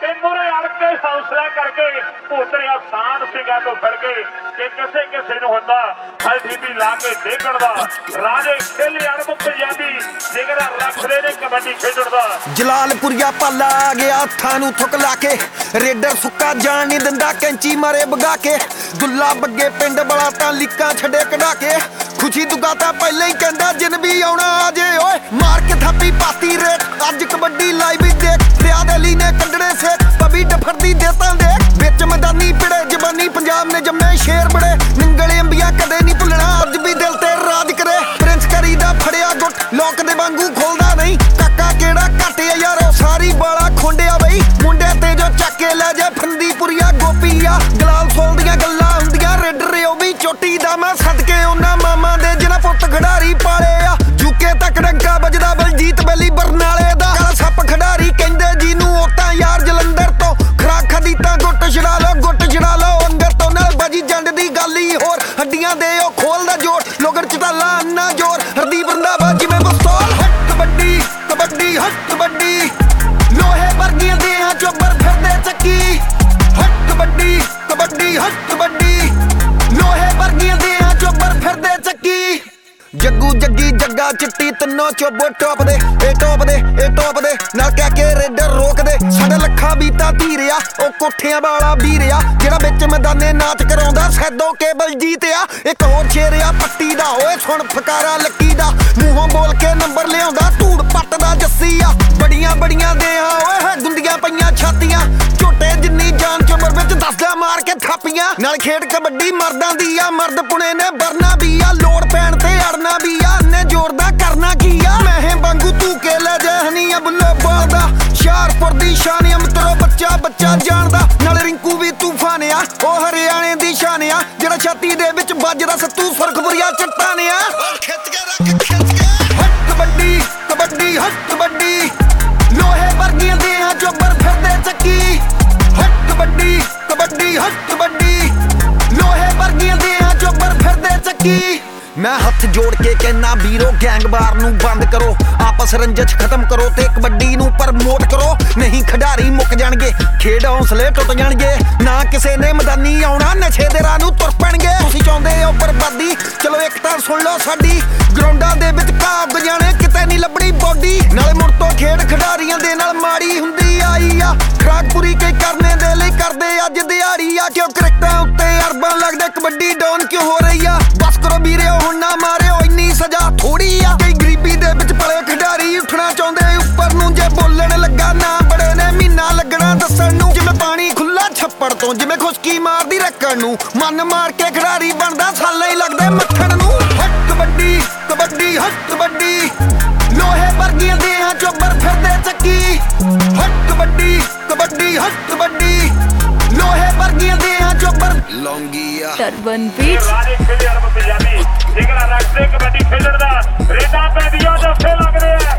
ਤੇ ਮੁਰੇ ਅੜ ਕੇ ਹੌਸਲਾ ਕਰਕੇ ਉਤਰੇ ਆਸਾਨ ਸਿੰਘਾਂ ਤੋਂ ਫੜ ਕੇ ਕਿ ਕਿਸੇ ਕਿਸੇ ਨੂੰ ਹੁੰਦਾ ਹਲਦੀ ਵੀ ਲਾ ਕੇ ਦੇਖਣ ਦਾ ਰਾਜੇ ਖੇਲੇ ਅਣਬ ਪੰਜਾਬੀ ਜਿਗਰਾ ਰੱਖਦੇ ਨੇ ਕਬੱਡੀ ਖੇਡਣ ਦਾ। ਜਲਾਲਪੁਰੀਆ ਪਾਲਾ ਆ ਗਿਆ ਹੱਥਾਂ ਨੂੰ ਥੁੱਕ ਲਾ ਕੇ ਰੇਡਰ ਸੁੱਕਾ ਜਾਣ ਨਹੀਂ ਦਿੰਦਾ ਕੈਂਚੀ ਮਾਰੇ ਵਗਾ ਕੇ ਦੁੱਲਾ ਬੱਗੇ ਪਿੰਡ ਵਾਲਾ ਤਾਂ ਲੀਕਾਂ ਛੱਡੇ ਕਢਾ ਕੇ ਖੁਸ਼ੀ ਦੁਗਾ ਤਾਂ ਪਹਿਲਾਂ ਹੀ ਕਹਿੰਦਾ ਜਿਨ ਵੀ ਆਉਣਾ ਆ ਜੇ ਓਏ ਮਾਰ ਕੇ ਥਾਪੀ ਪਾਤੀ ਰੇਟ ਅੱਜ ਕਬੱਡੀ ਲਾਈਵ ਹੀ ਦੇਖ ਰਿਆਦ ਅਲੀ ਨੇ ਕੱਢਣੇ ਸੇ ਪਬੀ ਡਫਰਦੀ ਦੇਤਾਂ ਦੇ ਵਿੱਚ ਮੈਦਾਨੀ ਪਿੜੇ ਜ਼ਬਾਨੀ ਪੰਜਾਬ ਨੇ ਜੰਮੇ ਸ਼ੇਰ ਬੜੇ ਨਿੰਗਲੇ ਅੰਬੀਆਂ ਕਦੇ ਨਹੀਂ ਭੁੱਲਣਾ ਅੱਜ ਵੀ ਦਿਲ ਤੇ ਰਾਜ ਕਰੇ ਪ੍ਰਿੰਸ ਕਰੀ ਦਾ ਫੜਿਆ ਗੁੱਟ ਲੋਕ ਦੇ ਵਾਂਗੂ ਖੋਲਦਾ ਨਹੀਂ ਕਾਕਾ ਕਿਹੜਾ ਘਟਿਆ ਯਾਰੋ ਸਾਰੀ ਬਾਲਾ ਖੁੰਡਿਆ ਬਈ ਮੁੰਡੇ ਤੇ ਜੋ ਚੱਕ ਕੇ ਲੈ ਜਾ ਫੰਦੀਪੁਰੀਆ ਗੋਪੀਆ ਗਲਾਲ ਫੋਲ ਦੀਆਂ ਗੱਲਾਂ ਹੁੰਦੀਆਂ ਰੇਡਰ ਉਹ ਵੀ ਚੋਟੀ ਦਾ ਮੈਂ ਸਦਕੇ ਉਹਨਾਂ ਮਾਮਾ ਦੇ ਜਿਹਨਾਂ ਪੁੱਤ ਖਿਡਾਰੀ ਪਾਲੇ ਆ ਯੂਕੇ ਤੱਕ ਡੰਕਾ ਵੱਜਦਾ ਬਲਜੀਤ ਬੈਲੀ ਬਰਨਾਲੇ ਦਾ ਕਾਲਾ ਸੱਪ ਖਿਡਾਰੀ ਕਹਿੰਦੇ ਜਿਹਨੂੰ ਉਹ ਤਾਂ ਯਾਰ ਜਲੰਧਰ ਤੋਂ ਖਰਾਕ ਖਦੀ ਤਾਂ ਗੁੱਟ ਛੜਾ ਲਓ ਅੰਦਰ ਤੋਂ ਨਾਲ ਬਾਜੀ ਜੰਡ ਦੀ ਗੱਲ ਹੀ ਹੋਰ ਹੱਡੀਆਂ ਦੇ ਉਹ ਖੋਲਦਾ ਜੋਰ ਲੋਗੜ ਚਟਾਲਾ ਅੰਨਾ ਜੋਰ ਹਰਦੀਪ ਰੰਧਾਵਾ ਜਿਵੇਂ ਬਸਤੌਲ ਹੱਟ ਕਬੱਡੀ ਕਬੱਡੀ ਹੱਟ ਕਬੱਡੀ ਲੋਹੇ ਵਰਗੀਆਂ ਦੇਹਾਂ ਚੋਬਰ ਫਿਰਦੇ ਚੱਕੀ ਹੱਟ ਕਬੱਡੀ ਕਬੱਡੀ ਹੱਟ ਕਬੱਡੀ ਲੋਹੇ ਵਰਗੀਆਂ ਦੇਹਾਂ ਚੋਬਰ ਫਿਰਦੇ ਚੱਕੀ ਜੱਗੂ ਜੱਗੀ ਜੱਗਾ ਚਿੱਟੀ ਤਿੰਨੋਂ ਚੋਬੋ ਟੋਪ ਦੇ ਇਹ ਟੋਪ ਦੇ ਨਾਲ ਕਹਿ ਕੇ ਰੇਡਰ ਰੋਕਦੇ ਸਾਡਾ ਲੱਖਾਂ ਬੀਤਾ ਧੀਰਿਆ ਉਹ ਕੋਠਿਆਂ ਵਾਲਾ ਵੀਰਿਆ ਜਿਹੜਾ ਵਿੱਚ ਮੈਦਾਨੇ ਨਾਚ ਕਰਾਉਂਦਾ ਸੈਦੋ ਕੇ ਬਲਜੀਤ ਆ ਇੱਕ ਹੋਰ ਸ਼ੇਰਿਆ ਪੱਟੀ ਦਾ ਓਏ ਸੁਣ ਫਕਾਰਾ ਲੱਕੀ ਦਾ ਮੂੰਹੋਂ ਬੋਲ ਕੇ ਨੰਬਰ ਲਿਆਉਂਦਾ ਧੂੜ ਪੱਟ ਦਾ ਜੱਸੀ ਆ ਬੜੀਆਂ ਦੇਹਾਂ ਓਏ ਗੁੰਦੀਆਂ ਪਈਆਂ ਛਾਤੀਆਂ ਝੋਟੇ ਜਿੰਨੀ ਜਾਨ ਚੋਬਰ ਵਿੱਚ ਦੱਸਦਾ ਮਾਰ ਕੇ ਥਾਪੀਆਂ ਨਾਲ ਖੇਡ ਕਬੱਡੀ ਮਰਦਾਂ ਦੀ ਆ ਮਰਦ ਪੁਣੇ ਨੇ ਵਰਨਾ ਵੀ ਆ ਲੋੜ ਪੈਣ ਤੇ ਅੜਨਾ ਵੀ ਆ ਨੇ ਜ਼ੋਰ ਦਾ ਕਰਨਾ ਕੀ ਆ ਮੈਂ ਵਾਂਗੂ ਤੂੰ ਕੇ ਲੈ ਜਾ ਹਨੀਆ ਬੁੱਲੇ ਬਾਦਾ ਸ਼ਾਰਪੁਰ ਦੀ ਸ਼ਾਨ ਅਮਤਰੋ ਬੱਚਾ ਜਾਣਦਾ ਨਾਲ ਰਿੰਕੂ ਵੀ ਤੂਫਾਨ ਆ ਉਹ ਹਰਿਆਣੇ ਦੀ ਸ਼ਾਨ ਆ ਜਿਹੜਾ ਛਾਤੀ ਦੇ ਵਿੱਚ ਵੱਜਦਾ ਸੱਤੂ ਸੁਰਖਪੁਰੀਆ ਚੱਟਾਨਿਆ ਖਿੱਚ ਕੇ ਹੱਟ ਕਬੱਡੀ ਕਬੱਡੀ ਹੱਟ ਕਬੱਡੀ ਲੋਹੇ ਵਰਗੀਆਂ ਦੇਹਾਂ ਚੋਬਰ ਫਿਰਦੇ ਚੱਕੀ ਹੱਟ ਕਬੱਡੀ ਕਬੱਡੀ ਹੱਟ ਕਬੱਡੀ ਲੋਹੇ ਵਰਗੀਆਂ ਦੇਹਾਂ ਚੋਬਰ ਫਿਰਦੇ ਚੱਕੀ ਮੈਂ ਹੱਥ ਜੋੜ ਕੇ ਕਹਿਣਾ ਵੀਰੋ ਗੈਂਗਵਾਰ ਨੂੰ ਬੰਦ ਕਰੋ ਆਪਸ ਰੰਜਿਸ਼ ਖਤਮ ਕਰੋ ਤੇ ਕਬੱਡੀ ਨੂੰ ਪ੍ਰਮੋਟ ਕਰੋ ਨਹੀਂ ਖਿਡਾਰੀ ਮੁੱਕ ਜਾਣਗੇ ਖੇਡ ਹੌਸਲੇ ਟੁੱਟ ਜਾਣਗੇ ਨਾ ਕਿਸੇ ਨੇ ਮੈਦਾਨੀ ਆਉਣਾ ਨਸ਼ੇ ਦੇ ਰਾਹ ਨੂੰ ਤੁਰ ਪੈਣਗੇ ਤੁਸੀਂ ਚਾਹੁੰਦੇ ਹੋ ਬਰਬਾਦੀ ਚਲੋ ਇੱਕ ਤਾਂ ਸੁਣ ਲਓ ਸਾਡੀ ਗਰਾਊਂਡਾਂ ਦੇ ਵਿੱਚ ਘਾਹ ਜਾਣੇ ਕਿਤੇ ਨਹੀਂ ਲੱਭਣੀ ਬੋਡੀ ਨਾਲੇ ਮੁੜ ਤੋਂ ਖੇਡ ਖਿਡਾਰੀਆਂ ਦੇ ਨਾਲ ਮਾੜੀ ਹੁੰਦੀ ਆਈ ਆ ਖਰਾਕਪੁਰੀ ਕਈ ਕਰਨੇ ਦੇ ਲਈ ਕਰਦੇ ਅੱਜ ਦਿਹਾੜੀ ਆ ਕਿਉਂ ਕ੍ਰਿਕਟਾਂ ਉੱਤੇ ਅਰਬਾਂ ਲੱਗਦੇ ਕਬੱਡੀ ਡਾਊਨ ਕਿਉਂ ਹੋ ਰਹੀ ਆ ਬਸ ਕਰੋ ਵੀਰੇ ਹੁਣ ਨਾ ਮਾਰਿਓ ਇੰਨੀ ਸਜ਼ਾ ਥੋੜੀ ਆ ਕਈ ਗਰੀਬੀ ਦੇ ਵਿੱਚ ਪਲੇ ਖਿਡਾਰੀ ਉੱਠਣਾ ਚਾਹੁੰਦੇ ਉੱਪਰ ਨੂੰ ਜੇ ਬੋਲਣ ਲੱਗਾ ਨਾ ਬੜੇ ਨੇ ਮਹੀਨਾ ਲੱਗਣਾ ਦੱਸਣ ਨੂੰ ਜਿਵੇਂ ਪਾਣੀ ਖੁੱਲਾ ਛੱਪੜ ਤੋਂ ਜਿਵੇਂ ਖੁਸ਼ਕੀ ਮਾਰਦੀ ਰੱਕਣ ਨੂੰ ਮਨ ਮਾਰ ਕੇ ਖਿਡਾਰੀ ਬਣਦਾ ਸਾਲੇ ਹੀ ਲੱਗਦੇ ਮੱਖਣ ਨੂੰ ਹੱਟ ਕਬੱਡੀ ਕਬੱਡੀ ਹੱਟ ਕਬੱਡੀ ਲੋਹੇ ਵਰਗੀਆਂ ਦੇਹਾਂ ਚੋਬਰ ਫਿਰਦੇ ਚੱਕੀ ਹੱਟ ਕਬੱਡੀ ਕਬੱਡੀ ਹੱਟ ਕਬੱਡੀ ਲੋਹੇ ਵਰਗੀਆਂ ਦੇਹਾਂ ਚੋਬਰ ਲੌਂਗੀਆ ਟਰਬਨ ਬੀਚ ਰਾਜੇ ਖੇਲੇ ਅਣਬ ਪੰਜਾਬੀ ਜਿਗਰਾ ਰੱਖਦੇ ਕਬੱਡੀ ਖੇਡਣ ਦਾ ਰੇਡਾਂ ਪੈਂਦੀਆਂ ਜੱਫੇ ਲੱਗਦੇ ਆ